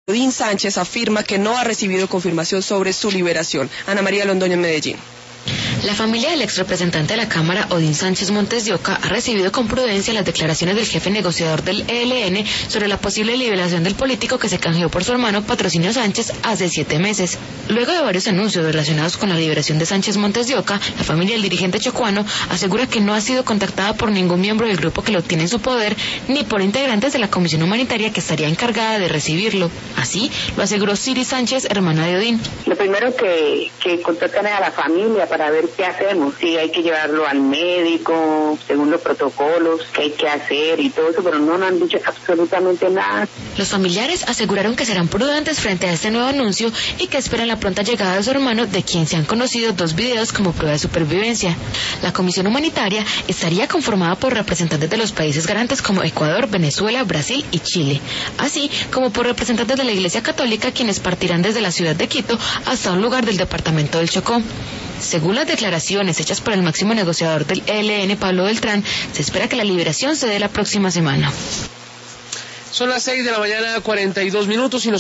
Odín Sánchez afirma que no ha recibido confirmación sobre su liberación. Ana María Londoño en Medellín. La familia del exrepresentante de la Cámara, Odín Sánchez Montes de Oca, ha recibido con prudencia las declaraciones del jefe negociador del ELN sobre la posible liberación del político que se canjeó por su hermano Patrocinio Sánchez hace 7 meses. Luego de varios anuncios relacionados con la liberación de Sánchez Montes de Oca, la familia del dirigente chocuano asegura que no ha sido contactada por ningún miembro del grupo que lo tiene en su poder, ni por integrantes de la comisión humanitaria que estaría encargada de recibirlo. Así lo aseguró Siri Sánchez, hermana de Odín. Lo primero que contactan es a la familia para ver qué hacemos, si hay que llevarlo al médico, según los protocolos, qué hay que hacer y todo eso, pero no nos han dicho absolutamente nada. Los familiares aseguraron que serán prudentes frente a este nuevo anuncio y que esperan la pronta llegada de su hermano, de quien se han conocido 2 videos como prueba de supervivencia. La comisión humanitaria estaría conformada por representantes de los países garantes como Ecuador, Venezuela, Brasil y Chile, así como por representantes de la Iglesia Católica, quienes partirán desde la ciudad de Quito hasta un lugar del departamento del Chocó. Según las declaraciones hechas por el máximo negociador del ELN, Pablo Beltrán, se espera que la liberación se dé la próxima semana. Son las 6 de la mañana, 42 minutos y